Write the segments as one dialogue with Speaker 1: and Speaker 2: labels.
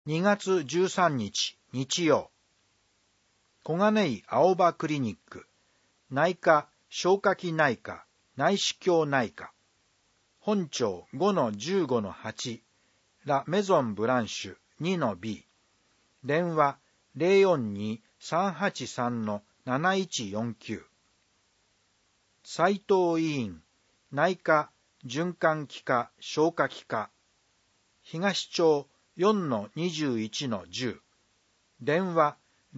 Speaker 1: 2月13日日曜、小金井青葉クリニック、内科、消化器内科、内視鏡内科、本庁 5-15-8、ラ・メゾン・ブランシュ 2-B、電話 042-383-7149、斉藤医院、内科、循環器科、消化器科、東町 4-21-10、電話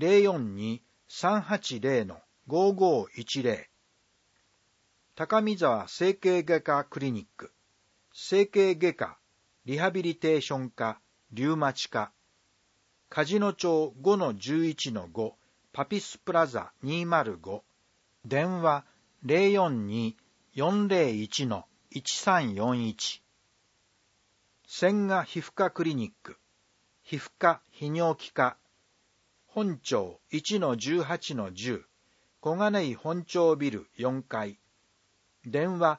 Speaker 1: 042-380-5510、高見沢整形外科クリニック、整形外科、リハビリテーション科、リウマチ科、梶野町 5-11-5、パピスプラザ205、電話 042-401-1341、千賀皮膚科クリニック、皮膚科泌尿器科、本庁 1-18-10、小金井本町ビル4階、電話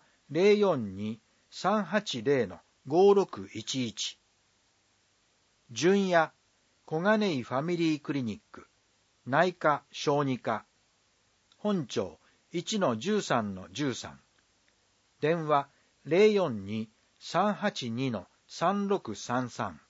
Speaker 1: 042-380-5611、純也小金井ファミリークリニック、内科小児科、本庁 1-13-13、電話 042-382-3633、